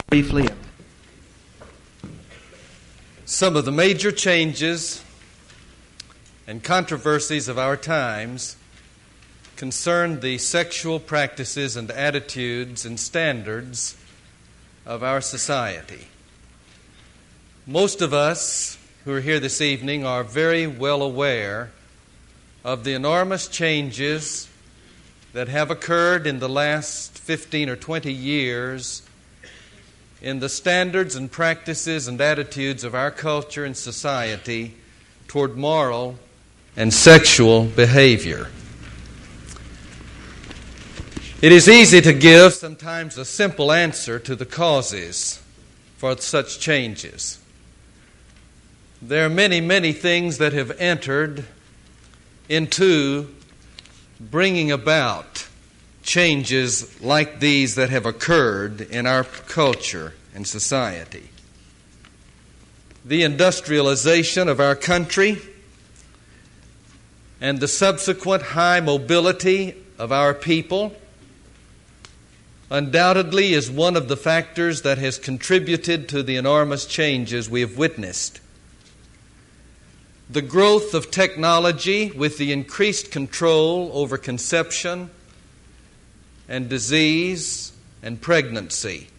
briefly. Some of the major changes and controversies of our times concern the sexual practices and attitudes and standards of our society. Most of us who are here this evening are very well aware of the enormous changes that have occurred in the last 15 or 20 years in the standards and practices and attitudes of our culture and society toward moral and sexual behavior. It is easy to give sometimes a simple answer to the causes for such changes. There are many, many things that have entered into bringing about changes like these that have occurred in our culture and society. The industrialization of our country and the subsequent high mobility of our people undoubtedly is one of the factors that has contributed to the enormous changes we have witnessed. The growth of technology with the increased control over conception and disease and pregnancy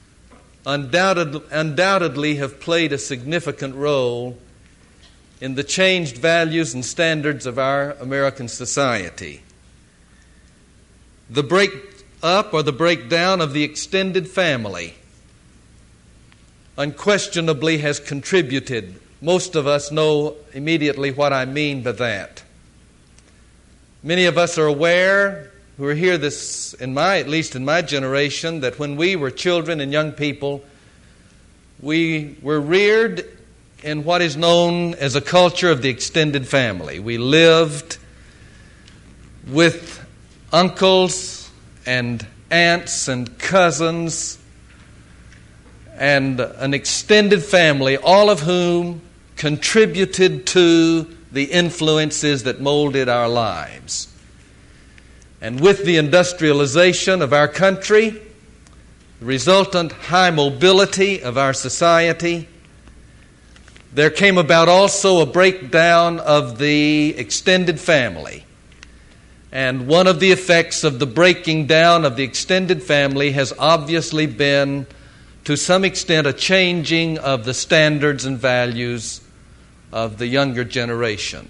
undoubtedly have played a significant role in the changed values and standards of our American society. The break up or the breakdown of the extended family unquestionably has contributed. Most of us know immediately what I mean by that. Many of us are aware who are here at least in my generation, that when we were children and young people, we were reared in what is known as a culture of the extended family. We lived with uncles and aunts and cousins and an extended family, all of whom contributed to the influences that molded our lives. And with the industrialization of our country, the resultant high mobility of our society, there came about also a breakdown of the extended family. And one of the effects of the breaking down of the extended family has obviously been, to some extent, a changing of the standards and values of the younger generation.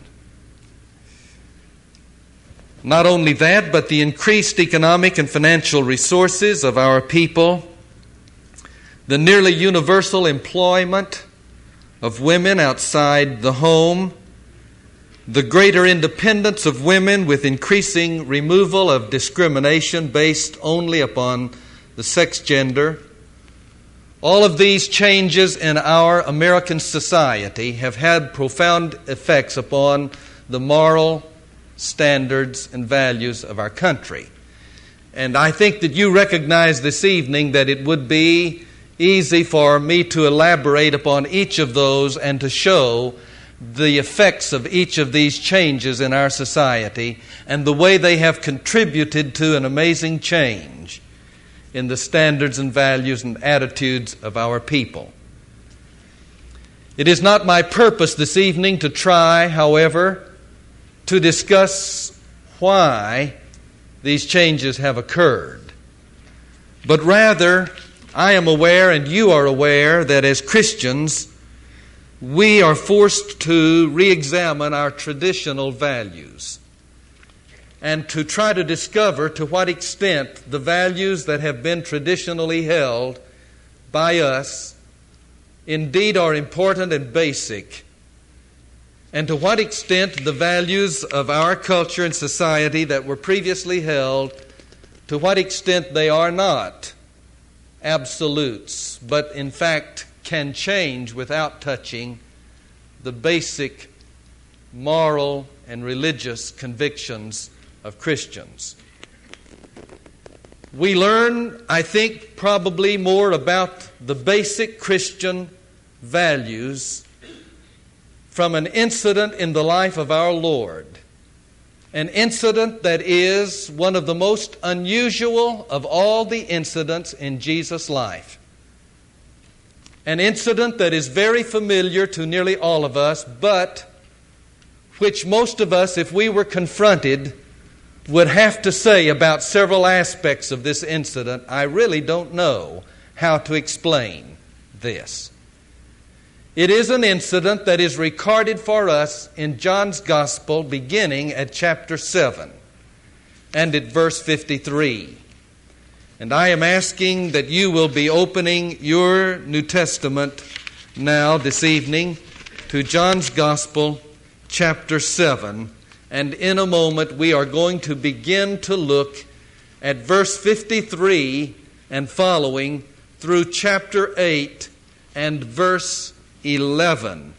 Not only that, but the increased economic and financial resources of our people, the nearly universal employment of women outside the home, the greater independence of women with increasing removal of discrimination based only upon the sex gender. All of these changes in our American society have had profound effects upon the moral standards and values of our country. And I think that you recognize this evening that it would be easy for me to elaborate upon each of those and to show the effects of each of these changes in our society and the way they have contributed to an amazing change in the standards and values and attitudes of our people. It is not my purpose this evening to try, however, to discuss why these changes have occurred. But rather, I am aware and you are aware that as Christians, we are forced to re-examine our traditional values and to try to discover to what extent the values that have been traditionally held by us indeed are important and basic, and to what extent the values of our culture and society that were previously held, to what extent they are not absolutes, but in fact can change without touching the basic moral and religious convictions of Christians. We learn, I think, probably more about the basic Christian values from an incident in the life of our Lord. An incident that is one of the most unusual of all the incidents in Jesus' life. An incident that is very familiar to nearly all of us, but which most of us, if we were confronted, would have to say about several aspects of this incident. I really don't know how to explain this. It is an incident that is recorded for us in John's Gospel beginning at chapter 7 and at verse 53. And I am asking that you will be opening your New Testament now this evening to John's Gospel chapter 7. And in a moment we are going to begin to look at verse 53 and following through chapter 8 and verse 11.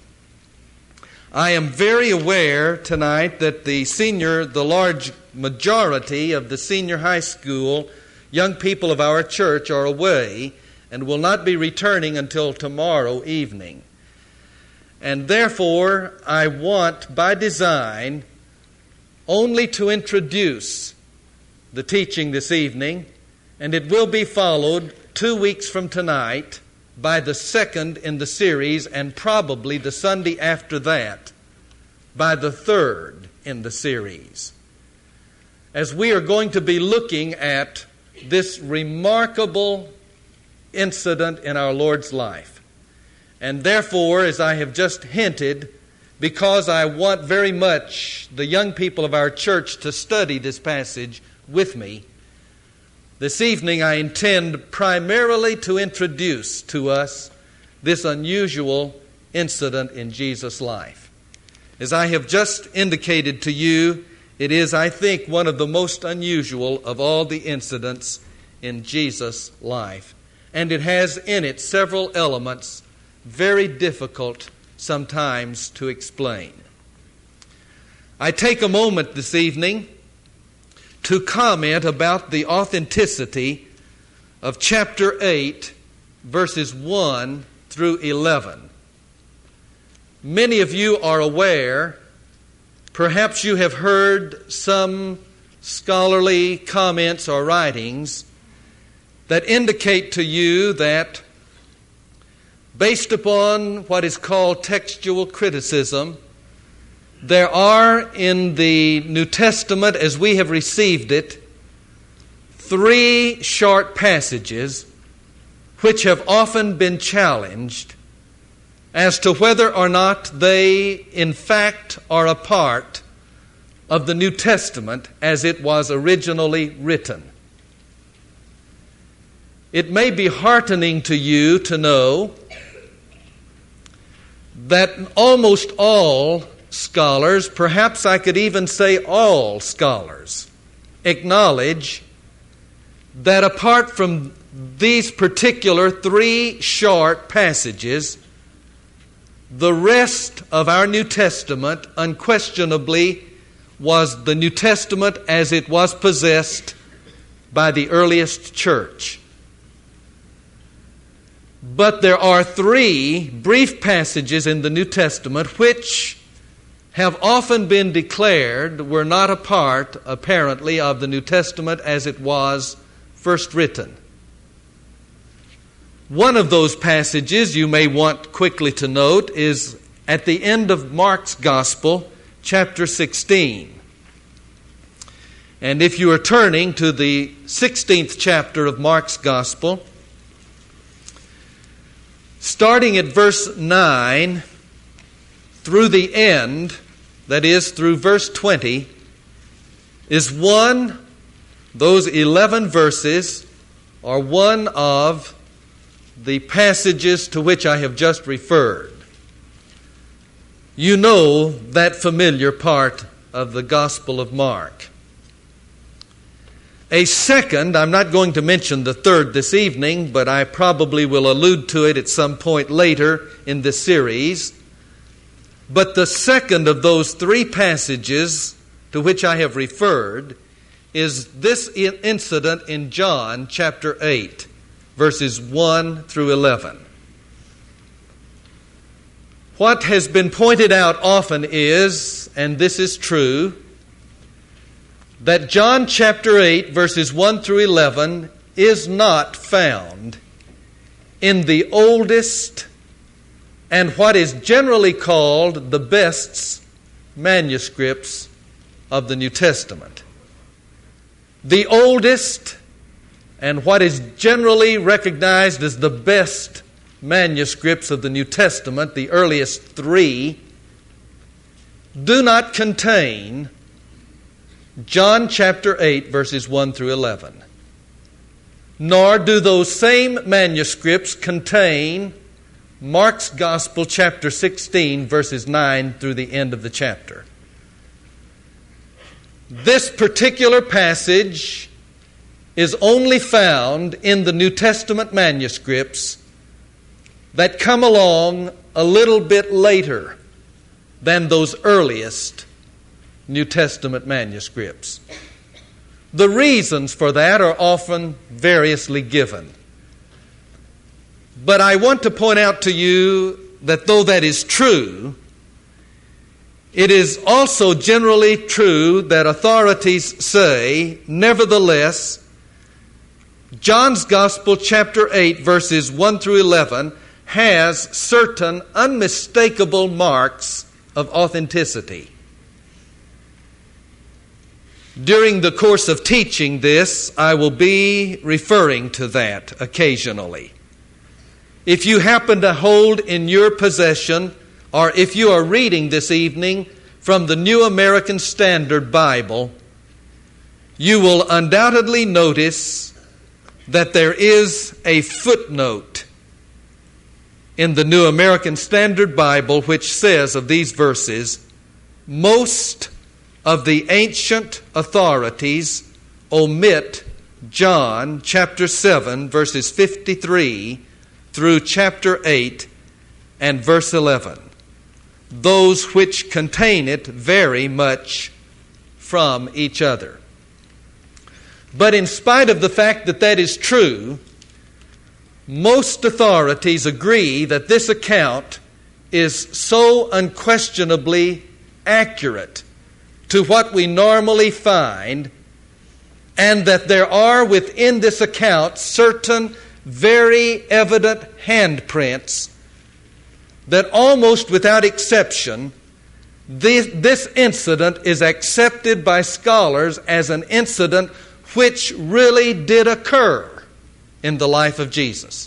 I am very aware tonight that the large majority of the senior high school young people of our church are away and will not be returning until tomorrow evening. And therefore, I want, by design, only to introduce the teaching this evening, and it will be followed 2 weeks from tonight by the second in the series, and probably the Sunday after that by the third in the series, as we are going to be looking at this remarkable incident in our Lord's life. And therefore, as I have just hinted, because I want very much the young people of our church to study this passage with me, this evening I intend primarily to introduce to us this unusual incident in Jesus' life. As I have just indicated to you, it is, I think, one of the most unusual of all the incidents in Jesus' life. And it has in it several elements very difficult sometimes to explain. I take a moment this evening to comment about the authenticity of chapter 8, verses 1 through 11. Many of you are aware, perhaps you have heard some scholarly comments or writings that indicate to you that, based upon what is called textual criticism, there are in the New Testament, as we have received it, 3 short passages which have often been challenged as to whether or not they, in fact, are a part of the New Testament as it was originally written. It may be heartening to you to know that almost all scholars, perhaps I could even say all scholars, acknowledge that apart from these particular 3 short passages, the rest of our New Testament unquestionably was the New Testament as it was possessed by the earliest church. But there are 3 brief passages in the New Testament which have often been declared were not a part, apparently, of the New Testament as it was first written. One of those passages you may want quickly to note is at the end of Mark's Gospel, chapter 16. And if you are turning to the 16th chapter of Mark's Gospel, starting at verse 9 through the end, that is, through verse 20, is those 11 verses are one of the passages to which I have just referred. You know that familiar part of the Gospel of Mark. A second, I'm not going to mention the third this evening, but I probably will allude to it at some point later in this series. But the second of those 3 passages to which I have referred is this incident in John chapter 8, verses 1 through 11. What has been pointed out often is, and this is true, that John chapter 8, verses 1 through 11 is not found in the oldest and what is generally called the best manuscripts of the New Testament. The oldest and what is generally recognized as the best manuscripts of the New Testament, the earliest three, do not contain John chapter 8, verses 1 through 11. Nor do those same manuscripts contain Mark's Gospel chapter 16, verses 9 through the end of the chapter. This particular passage is only found in the New Testament manuscripts that come along a little bit later than those earliest New Testament manuscripts. The reasons for that are often variously given. But I want to point out to you that though that is true, it is also generally true that authorities say, nevertheless, John's Gospel, chapter 8, verses 1 through 11, has certain unmistakable marks of authenticity. During the course of teaching this, I will be referring to that occasionally. If you happen to hold in your possession, or if you are reading this evening from the New American Standard Bible, you will undoubtedly notice that there is a footnote in the New American Standard Bible which says of these verses, most of the ancient authorities omit John chapter 7, verses 53 through chapter 8 and verse 11. Those which contain it vary much from each other. But in spite of the fact that that is true, most authorities agree that this account is so unquestionably accurate to what we normally find, and that there are within this account certain very evident handprints that almost without exception, this incident is accepted by scholars as an incident which really did occur in the life of Jesus.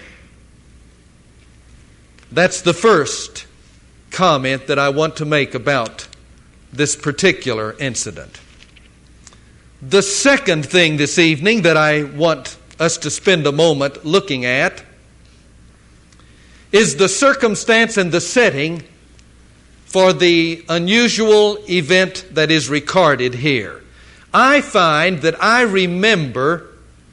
That's the first comment that I want to make about this particular incident. The second thing this evening that I want us to spend a moment looking at is the circumstance and the setting for the unusual event that is recorded here. I find that I remember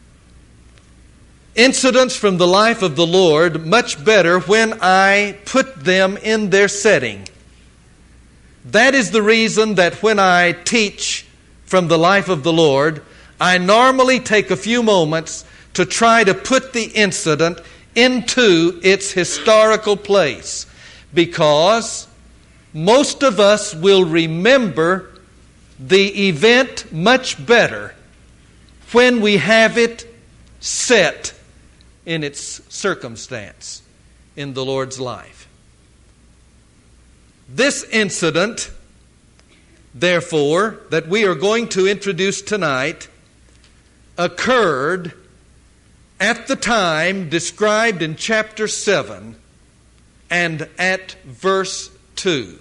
incidents from the life of the Lord much better when I put them in their setting. That is the reason that when I teach from the life of the Lord, I normally take a few moments to try to put the incident into its historical place, because most of us will remember the event much better when we have it set in its circumstance in the Lord's life. This incident, therefore, that we are going to introduce tonight occurred at the time described in chapter 7 and at verse 2.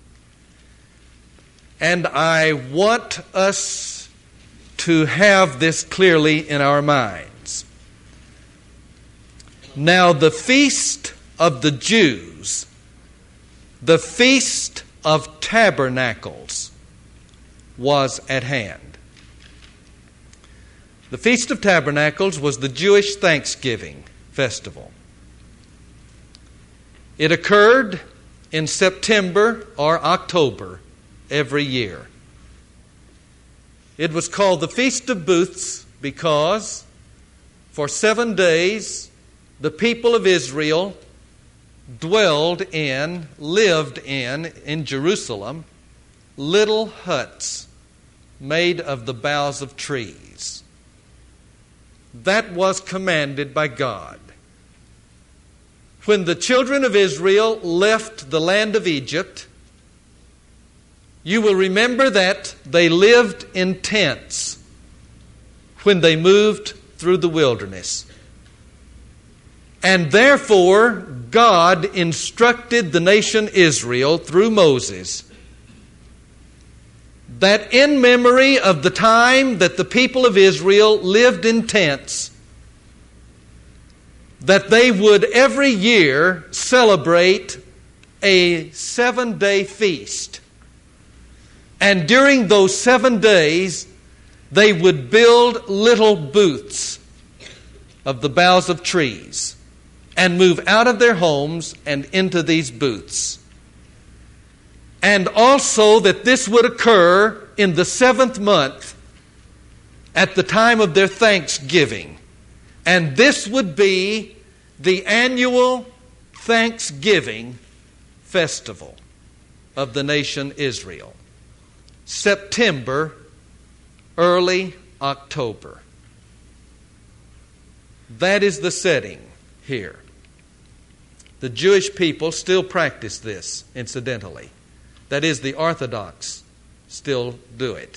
And I want us to have this clearly in our minds. Now, the feast of the Jews, the Feast of Tabernacles, was at hand. The Feast of Tabernacles was the Jewish Thanksgiving festival. It occurred in September or October every year. It was called the Feast of Booths because for 7 days the people of Israel lived in Jerusalem, little huts made of the boughs of trees. That was commanded by God. when the children of Israel left the land of Egypt, you will remember that they lived in tents when they moved through the wilderness. And therefore, God instructed the nation Israel through Moses that in memory of the time that the people of Israel lived in tents, that they would every year celebrate a 7-day feast. And during those 7 days, they would build little booths of the boughs of trees and move out of their homes and into these booths. And also that this would occur in the 7th month at the time of their Thanksgiving. And this would be the annual Thanksgiving festival of the nation Israel. September, early October. That is the setting here. The Jewish people still practice this, incidentally. That is, the Orthodox still do it.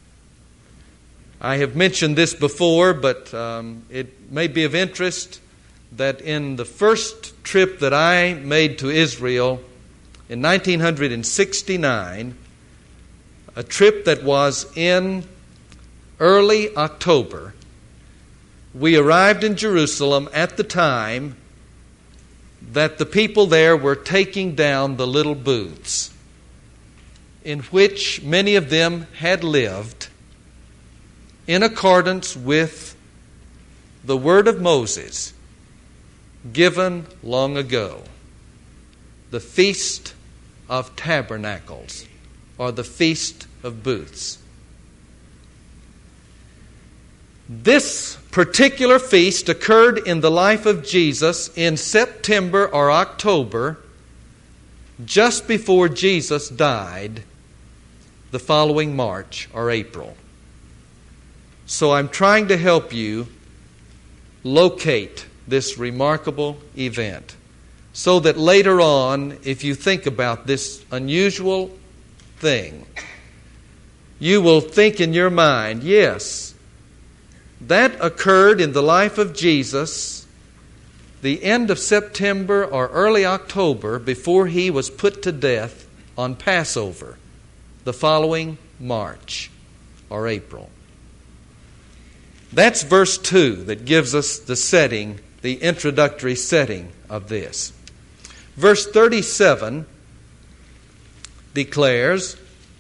I have mentioned this before, but it may be of interest that in the first trip that I made to Israel in 1969, a trip that was in early October, we arrived in Jerusalem at the time that the people there were taking down the little booths in which many of them had lived in accordance with the word of Moses given long ago, the Feast of Tabernacles, or the Feast of Booths. This particular feast occurred in the life of Jesus in September or October, just before Jesus died the following March or April. So I'm trying to help you locate this remarkable event so that later on, if you think about this unusual thing, you will think in your mind, yes, that occurred in the life of Jesus the end of September or early October before he was put to death on Passover the following March or April. That's verse 2 that gives us the setting, the introductory setting of this. Verse 37 declares,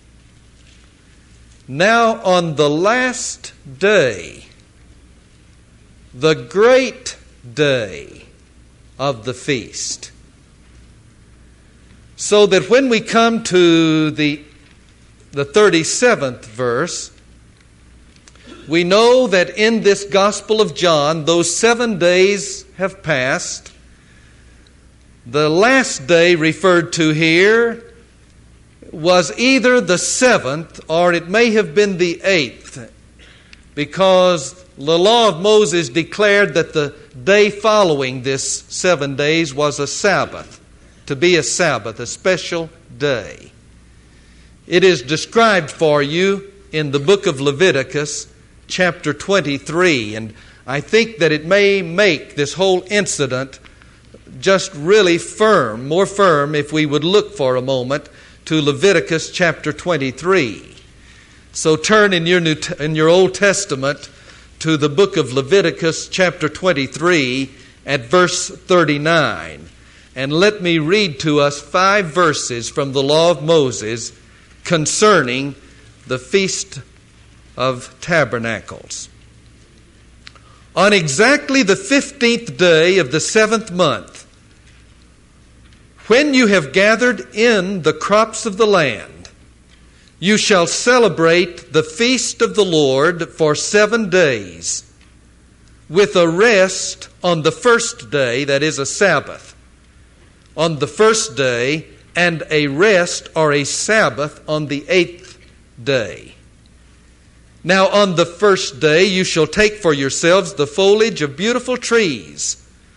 "Now on the last day, the great day of the feast." So that when we come to the 37th verse, we know that in this Gospel of John, those 7 days have passed. The last day referred to here was either the 7th or it may have been the 8th, because the law of Moses declared that the day following this 7 days was a Sabbath, to be a Sabbath, a special day. It is described for you in the book of Leviticus, chapter 23, and I think that it may make this whole incident just really firm, more firm, if we would look for a moment to Leviticus chapter 23. So turn in your Old Testament to the book of Leviticus chapter 23 at verse 39. And let me read to us 5 verses from the law of Moses concerning the Feast of Tabernacles. On exactly the 15th day of the 7th month, when you have gathered in the crops of the land, you shall celebrate the feast of the Lord for 7 days, with a rest on the first day, that is a Sabbath, on the first day, and a rest or a Sabbath on the 8th day. Now on the first day you shall take for yourselves the foliage of beautiful trees,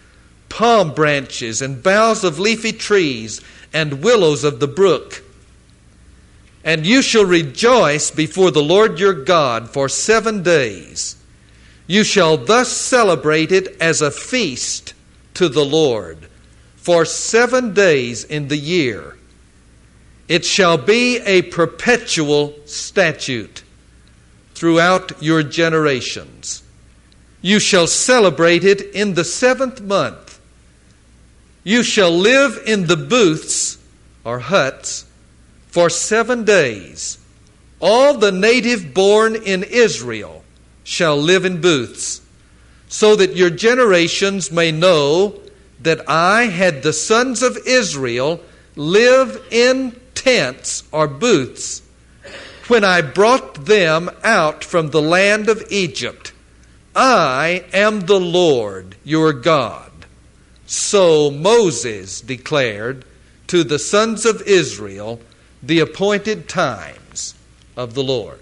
palm branches and boughs of leafy trees and willows of the brook. And you shall rejoice before the Lord your God for 7 days. You shall thus celebrate it as a feast to the Lord for 7 days in the year. It shall be a perpetual statute throughout your generations. You shall celebrate it in the 7th month. You shall live in the booths or huts for 7 days. All the native born in Israel shall live in booths, so that your generations may know that I had the sons of Israel live in tents or booths when I brought them out from the land of Egypt. I am the Lord your God. So Moses declared to the sons of Israel the appointed times of the Lord.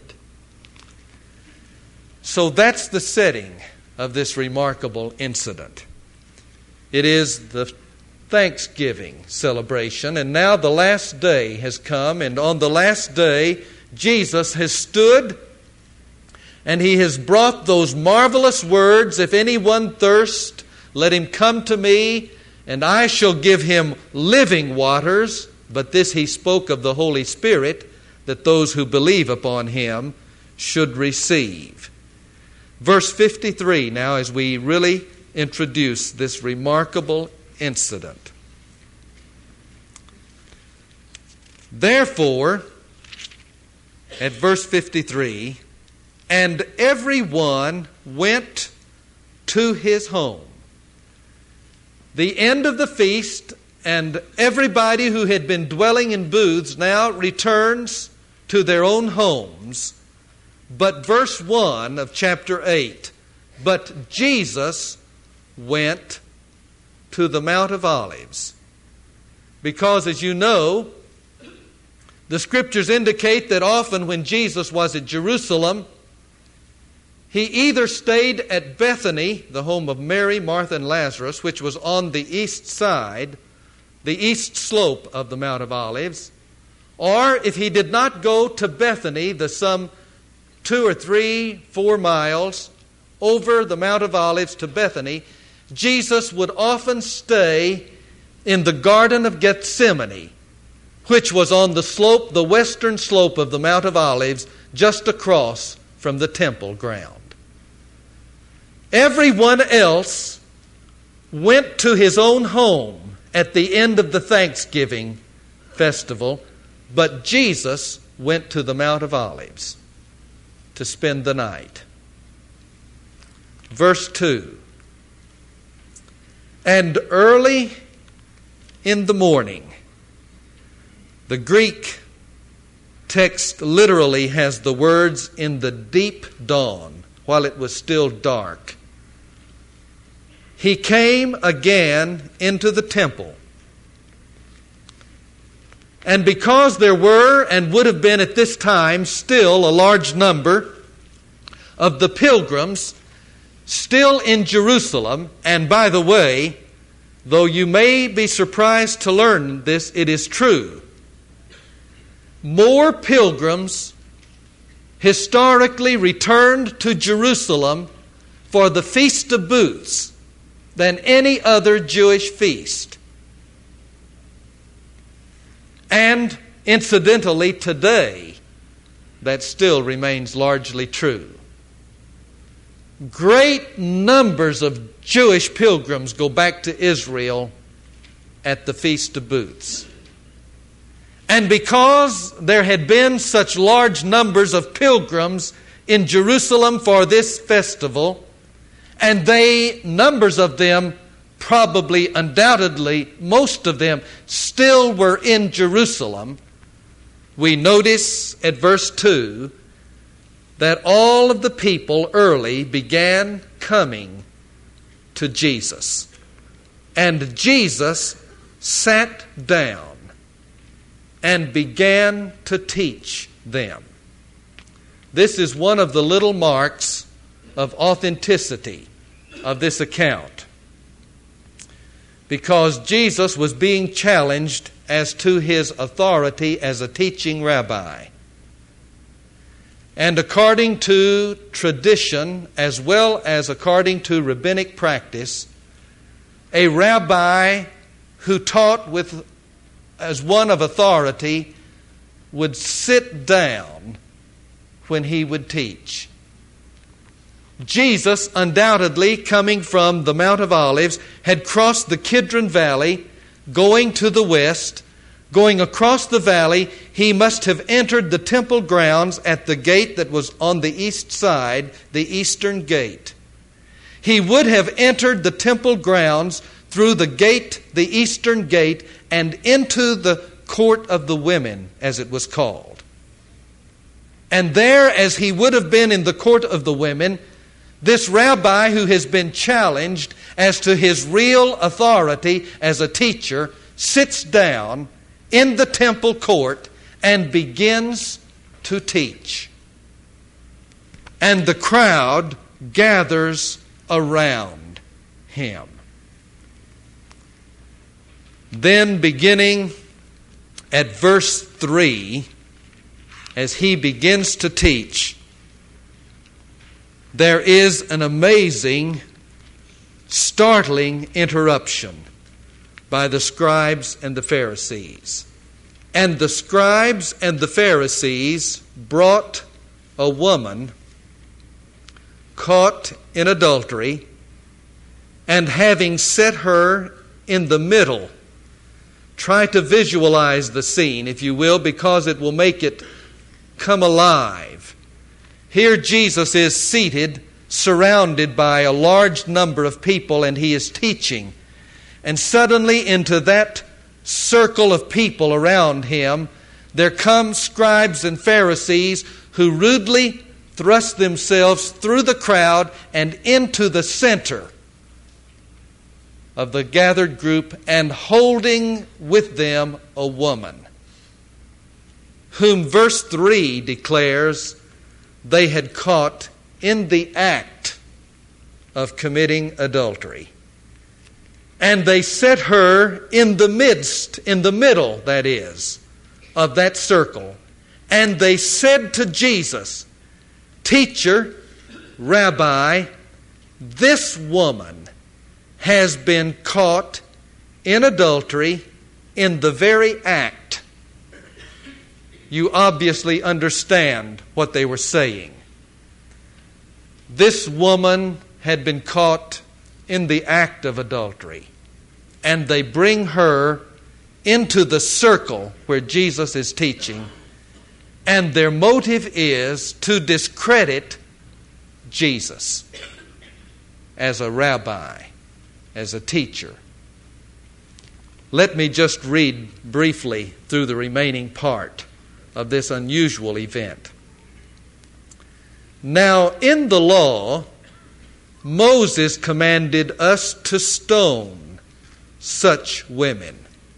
So that's the setting of this remarkable incident. It is the Thanksgiving celebration, and now the last day has come, and on the last day, Jesus has stood and he has brought those marvelous words, if anyone thirst, let him come to me, and I shall give him living waters. But this he spoke of the Holy Spirit, that those who believe upon him should receive. Verse 53 now, as we really introduce this remarkable incident. Therefore, at verse 53, and everyone went to his home. The end of the feast, and everybody who had been dwelling in booths now returns to their own homes. But verse 1 of chapter 8, but Jesus went to the Mount of Olives. Because, as you know, the Scriptures indicate that often when Jesus was at Jerusalem, he either stayed at Bethany, the home of Mary, Martha, and Lazarus, which was on the east side, the east slope of the Mount of Olives, or if he did not go to Bethany, the some 2 or 3, 4 miles over the Mount of Olives to Bethany, Jesus would often stay in the Garden of Gethsemane, which was on the slope, the western slope of the Mount of Olives, just across from the temple ground. Everyone else went to his own home at the end of the Thanksgiving festival, but Jesus went to the Mount of Olives to spend the night. Verse 2, and early in the morning. The Greek text literally has the words in the deep dawn, while it was still dark. He came again into the temple. And because there were and would have been at this time still a large number of the pilgrims still in Jerusalem, and by the way, though you may be surprised to learn this, it is true. More pilgrims historically returned to Jerusalem for the Feast of Booths than any other Jewish feast. And incidentally, today, that still remains largely true. Great numbers of Jewish pilgrims go back to Israel at the Feast of Booths. And because there had been such large numbers of pilgrims in Jerusalem for this festival, and numbers of them, probably, undoubtedly, most of them still were in Jerusalem, we notice at verse 2 that all of the people early began coming to Jesus. And Jesus sat down and began to teach them. This is one of the little marks of authenticity of this account. because Jesus was being challenged as to his authority as a teaching rabbi. And according to tradition, as well as according to rabbinic practice, a rabbi who taught as one of authority would sit down when he would teach. Jesus, undoubtedly coming from the Mount of Olives, had crossed the Kidron Valley, going to the west. Going across the valley, he must have entered the temple grounds at the gate that was on the east side, the eastern gate. He would have entered the temple grounds through the gate, the eastern gate, and into the court of the women, as it was called. And there, as he would have been in the court of the women, this rabbi who has been challenged as to his real authority as a teacher sits down in the temple court and begins to teach. And the crowd gathers around him. Then, beginning at verse 3, as he begins to teach, there is an amazing, startling interruption by the scribes and the Pharisees. And the scribes and the Pharisees brought a woman caught in adultery, and having set her in the middle. Try to visualize the scene, if you will, because it will make it come alive. Here Jesus is seated, surrounded by a large number of people, and he is teaching. And suddenly into that circle of people around him, there come scribes and Pharisees who rudely thrust themselves through the crowd and into the center of the gathered group, and holding with them a woman, whom verse 3 declares they had caught in the act of committing adultery. And they set her in the midst, in the middle, that is, of that circle. And they said to Jesus, "Teacher, Rabbi, this woman has been caught in adultery in the very act." You obviously understand what they were saying. This woman had been caught in the act of adultery, and they bring her into the circle where Jesus is teaching, and their motive is to discredit Jesus as a rabbi, as a teacher. Let me just read briefly through the remaining part of this unusual event. Now, in the law, Moses commanded us to stone such women.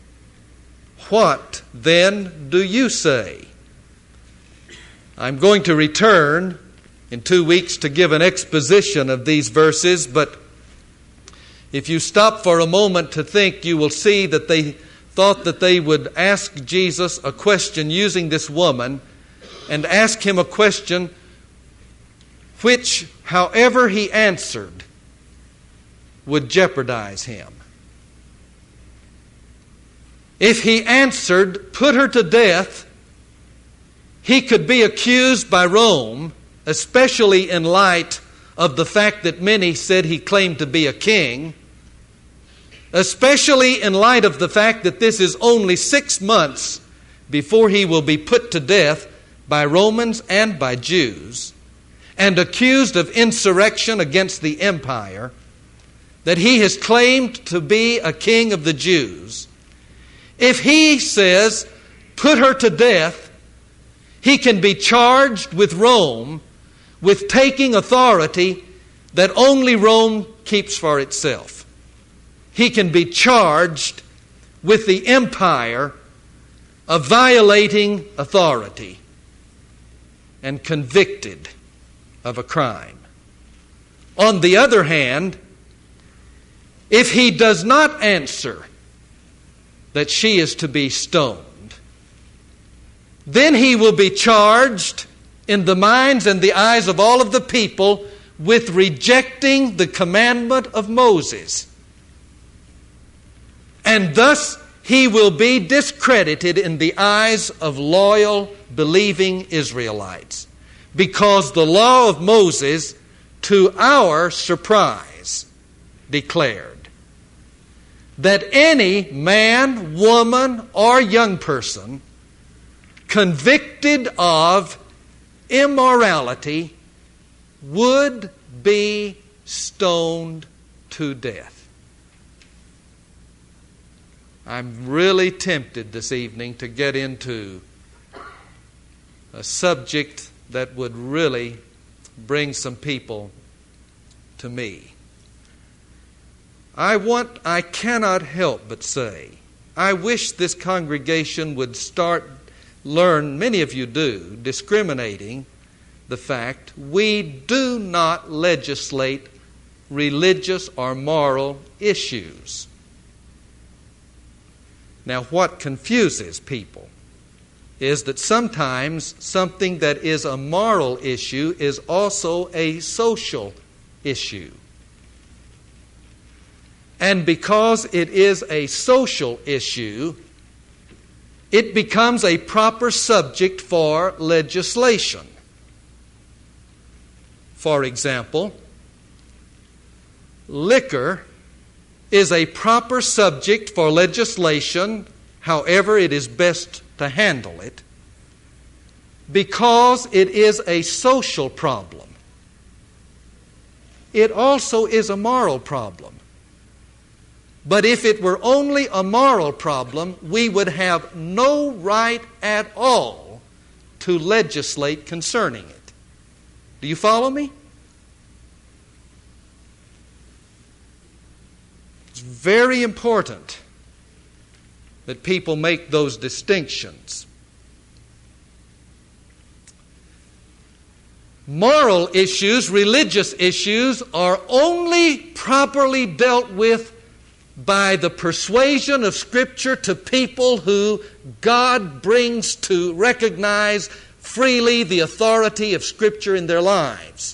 What then do you say? I'm going to return in 2 weeks to give an exposition of these verses, but if you stop for a moment to think, you will see that they thought that they would ask Jesus a question using this woman, and ask him a question which, however he answered, would jeopardize him. If he answered, "Put her to death," he could be accused by Rome, especially in light of the fact that many said he claimed to be a king, especially in light of the fact that this is only 6 months before he will be put to death by Romans and by Jews, and accused of insurrection against the empire, that he has claimed to be a king of the Jews. If he says, "Put her to death," he can be charged with Rome with taking authority that only Rome keeps for itself. He can be charged with the empire of violating authority and convicted of a crime. On the other hand, if he does not answer that she is to be stoned, then he will be charged in the minds and the eyes of all of the people with rejecting the commandment of Moses. And thus he will be discredited in the eyes of loyal, believing Israelites, because the law of Moses, to our surprise, declared that any man, woman, or young person convicted of immorality would be stoned to death. I'm really tempted this evening to get into a subject that would really bring some people to me. I cannot help but say, I wish this congregation would learn, many of you do, discriminating the fact we do not legislate religious or moral issues. Now, what confuses people is that sometimes something that is a moral issue is also a social issue. And because it is a social issue, it becomes a proper subject for legislation. For example, liquor is a proper subject for legislation, however it is best to handle it, because it is a social problem. It also is a moral problem. But if it were only a moral problem, we would have no right at all to legislate concerning it. Do you follow me? It's very important that people make those distinctions. Moral issues, religious issues, are only properly dealt with by the persuasion of Scripture to people who God brings to recognize freely the authority of Scripture in their lives.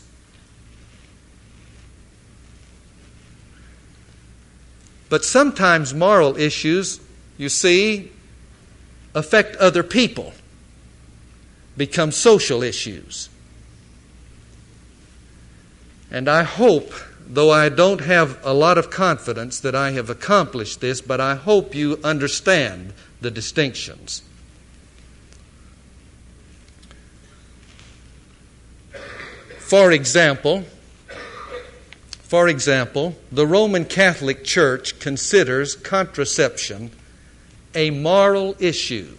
But sometimes moral issues, you see, affect other people, become social issues. And I hope, though I don't have a lot of confidence that I have accomplished this, but I hope you understand the distinctions. For example, the Roman Catholic Church considers contraception a moral issue.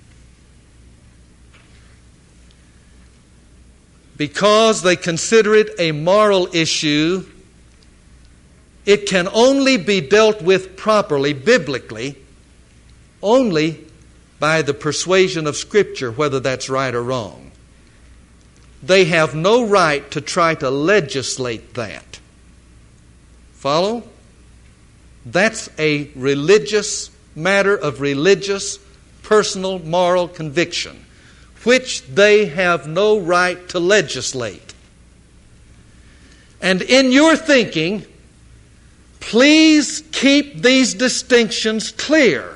Because they consider it a moral issue, it can only be dealt with properly, biblically, only by the persuasion of Scripture, whether that's right or wrong. They have no right to try to legislate that. Follow? That's a religious matter of religious, personal, moral conviction, which they have no right to legislate. And in your thinking, please keep these distinctions clear.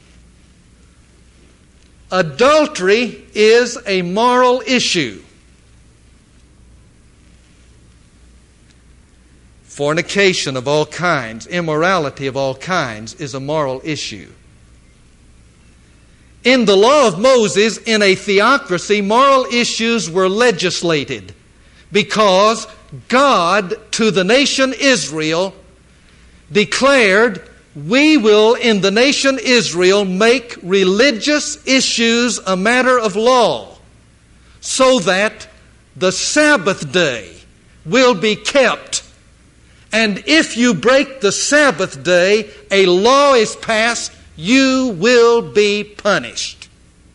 Adultery is a moral issue. Fornication of all kinds, immorality of all kinds is a moral issue. In the law of Moses, in a theocracy, moral issues were legislated because God, to the nation Israel, declared, we will, in the nation Israel, make religious issues a matter of law, so that the Sabbath day will be kept. And if you break the Sabbath day, a law is passed, you will be punished.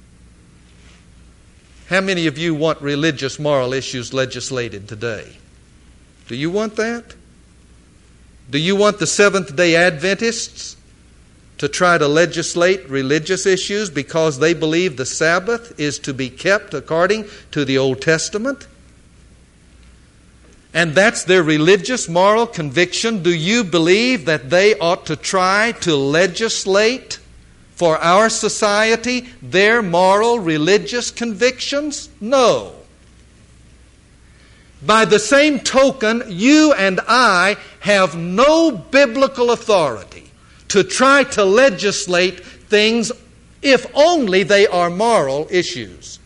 How many of you want religious moral issues legislated today? Do you want that? Do you want the Seventh-day Adventists to try to legislate religious issues because they believe the Sabbath is to be kept according to the Old Testament? And that's their religious moral conviction. Do you believe that they ought to try to legislate for our society their moral religious convictions? No. By the same token, you and I have no biblical authority to try to legislate things if only they are moral issues.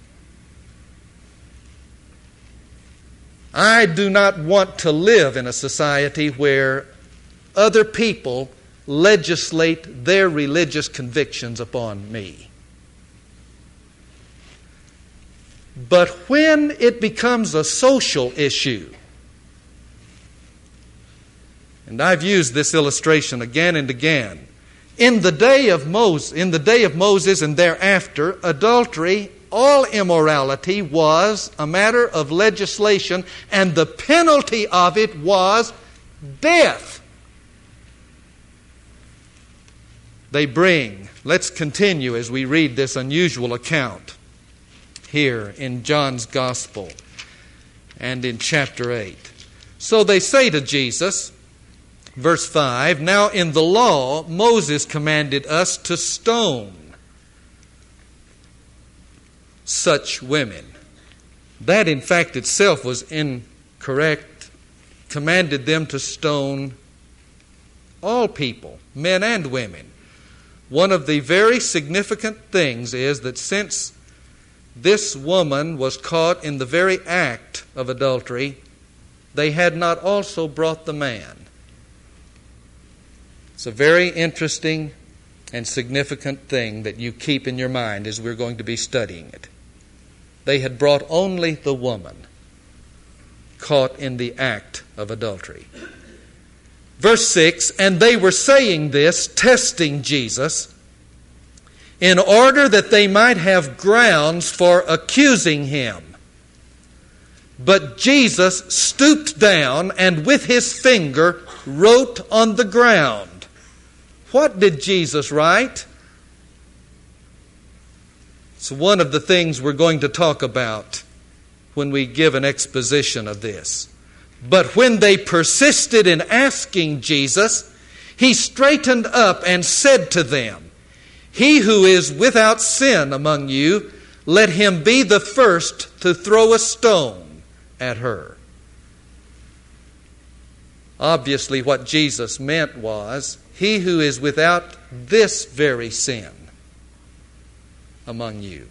I do not want to live in a society where other people legislate their religious convictions upon me. But when it becomes a social issue, and I've used this illustration again and again, in the day of Moses and thereafter, adultery, all immorality was a matter of legislation, and the penalty of it was death. Let's continue as we read this unusual account here in John's Gospel and in chapter 8. So they say to Jesus, verse 5, "Now in the law Moses commanded us to stone such women." That in fact itself was incorrect. Commanded them to stone all people, men and women. One of the very significant things is that since this woman was caught in the very act of adultery, they had not also brought the man. It's a very interesting and significant thing that you keep in your mind as we're going to be studying it. They had brought only the woman caught in the act of adultery. Verse 6, "And they were saying this, testing Jesus, in order that they might have grounds for accusing him. But Jesus stooped down and with his finger wrote on the ground." What did Jesus write? It's one of the things we're going to talk about when we give an exposition of this. "But when they persisted in asking Jesus, he straightened up and said to them, 'He who is without sin among you, let him be the first to throw a stone at her.'" Obviously, what Jesus meant was, he who is without this very sin among you.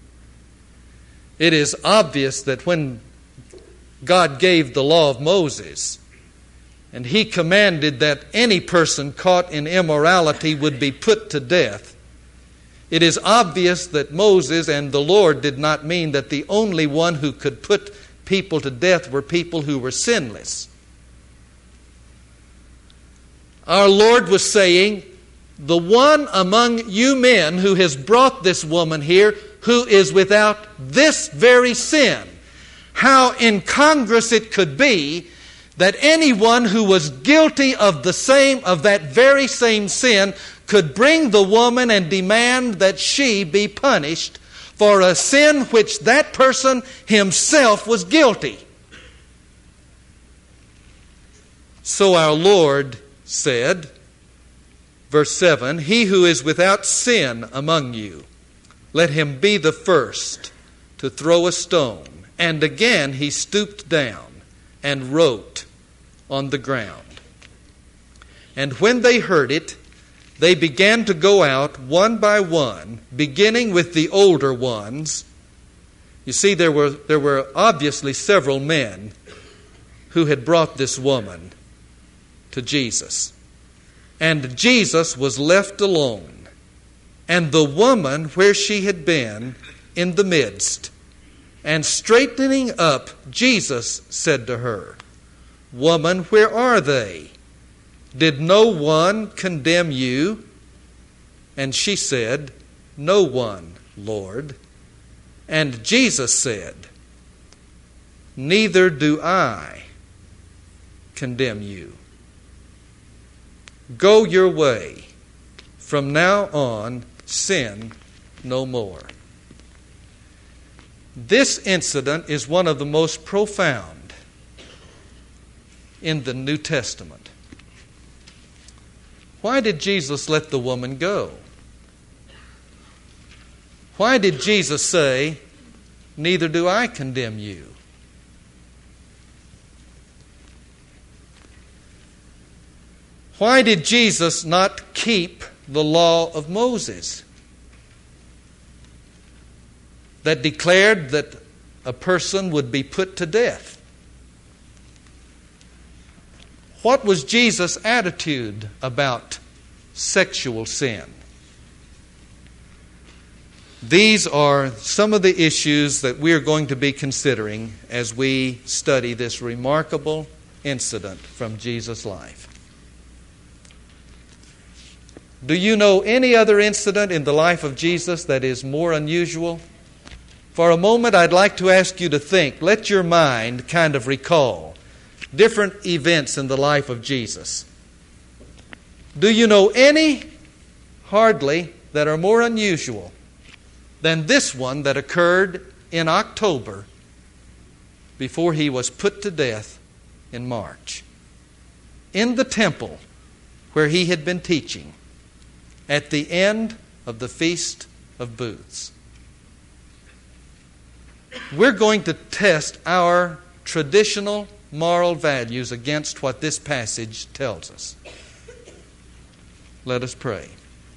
It is obvious that when God gave the law of Moses, and he commanded that any person caught in immorality would be put to death, it is obvious that Moses and the Lord did not mean that the only one who could put people to death were people who were sinless. Our Lord was saying, the one among you men who has brought this woman here, who is without this very sin. How incongruous it could be that anyone who was guilty of that very same sin could bring the woman and demand that she be punished for a sin which that person himself was guilty. So our Lord said, verse 7, "He who is without sin among you, let him be the first to throw a stone." And again he stooped down and wrote on the ground. And when they heard it, they began to go out one by one, beginning with the older ones. You see, there were obviously several men who had brought this woman to Jesus. And Jesus was left alone, and the woman where she had been in the midst. And straightening up, Jesus said to her, "Woman, where are they? Did no one condemn you?" And she said, "No one, Lord." And Jesus said, "Neither do I condemn you. Go your way. From now on, sin no more. This incident is one of the most profound in the New Testament. Why did Jesus let the woman go? Why did Jesus say, "Neither do I condemn you"? Why did Jesus not keep the law of Moses that declared that a person would be put to death? What was Jesus' attitude about sexual sin? These are some of the issues that we are going to be considering as we study this remarkable incident from Jesus' life. Do you know any other incident in the life of Jesus that is more unusual? For a moment, I'd like to ask you to think. Let your mind kind of recall different events in the life of Jesus. Do you know any? Hardly, that are more unusual than this one that occurred in October before he was put to death in March. In the temple where he had been teaching at the end of the Feast of Booths. We're going to test our traditional moral values against what this passage tells us. Let us pray.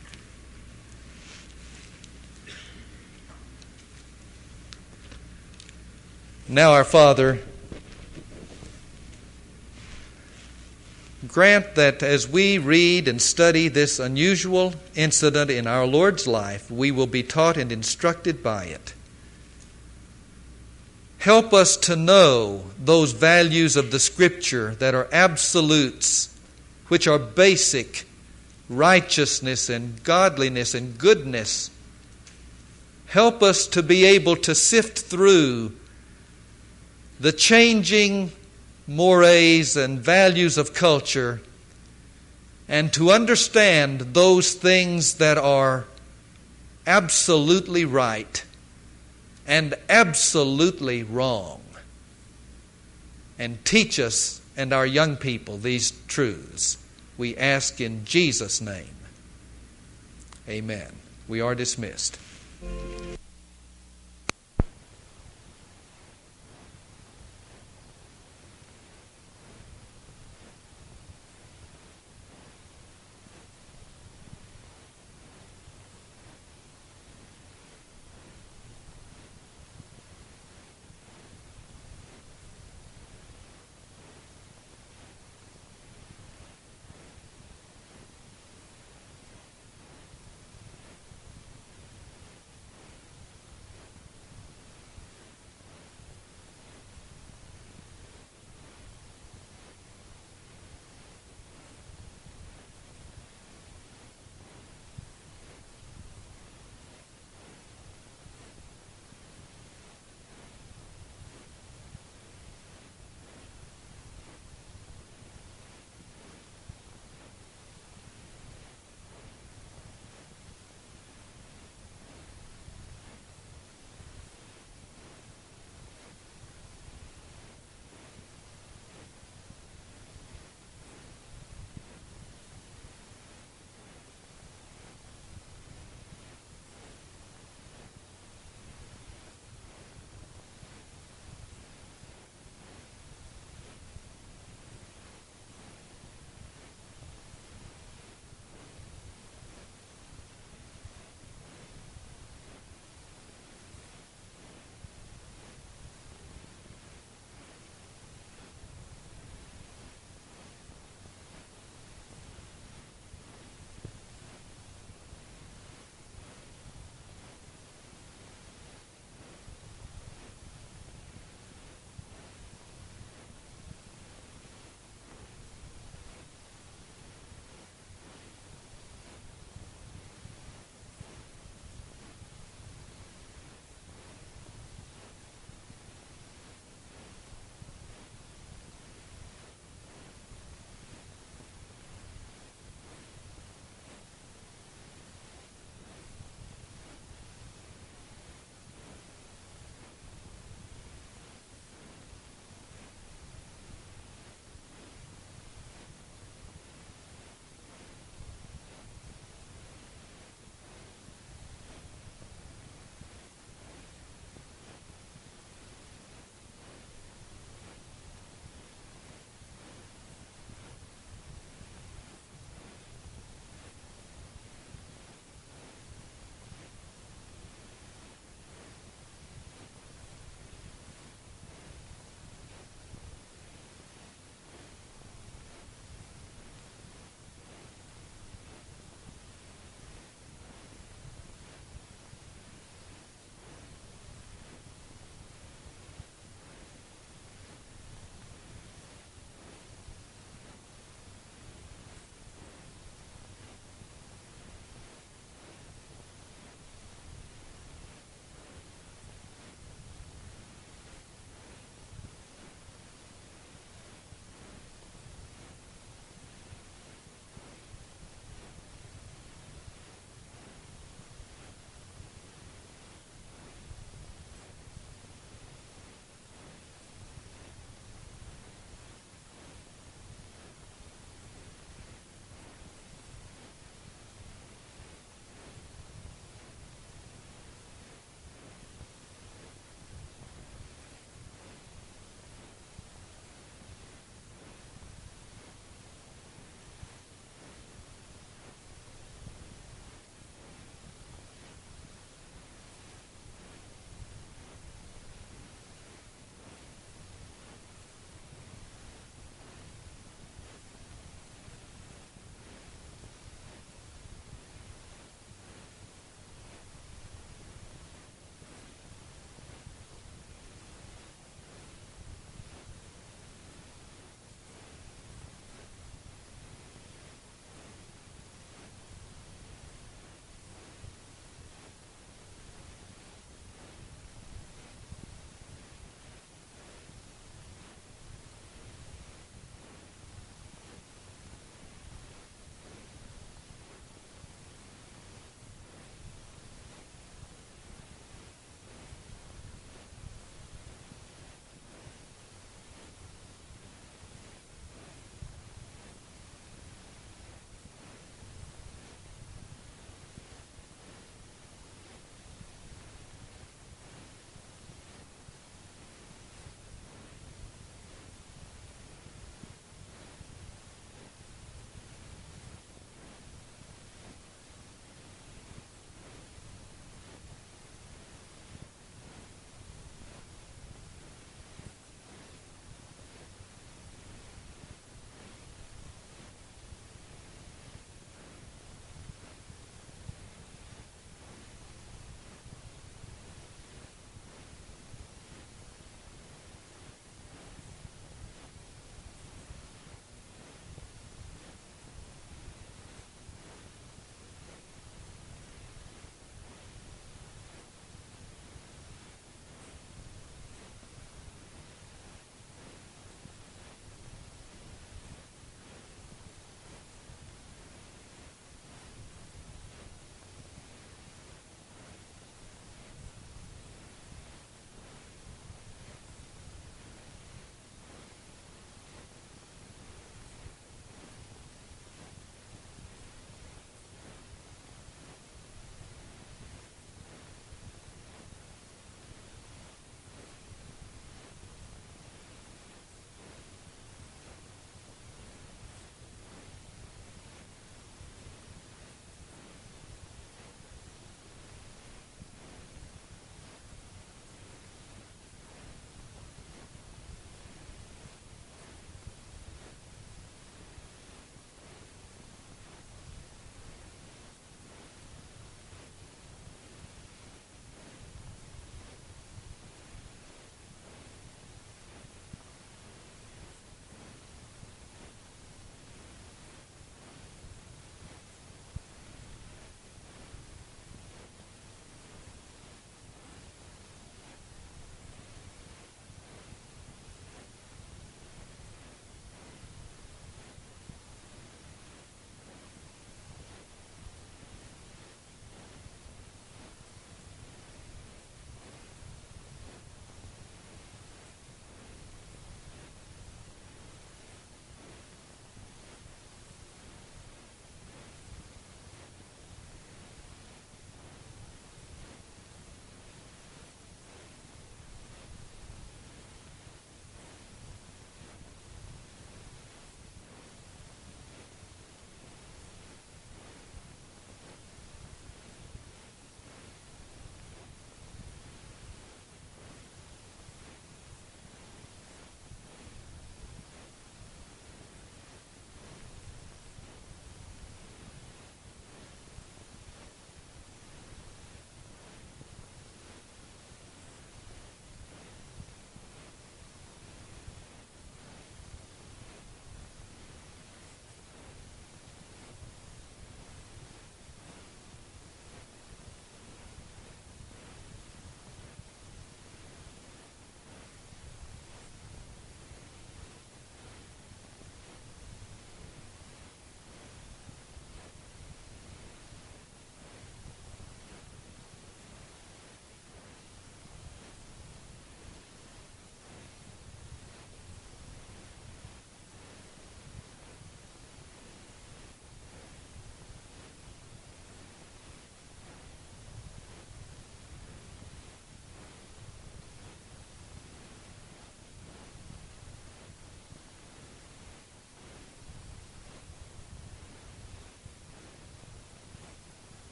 Now, our Father, grant that as we read and study this unusual incident in our Lord's life, we will be taught and instructed by it. Help us to know those values of the Scripture that are absolutes, which are basic: righteousness and godliness and goodness. Help us to be able to sift through the changing mores and values of culture and to understand those things that are absolutely right and absolutely wrong. And teach us and our young people these truths. We ask in Jesus' name. Amen. We are dismissed.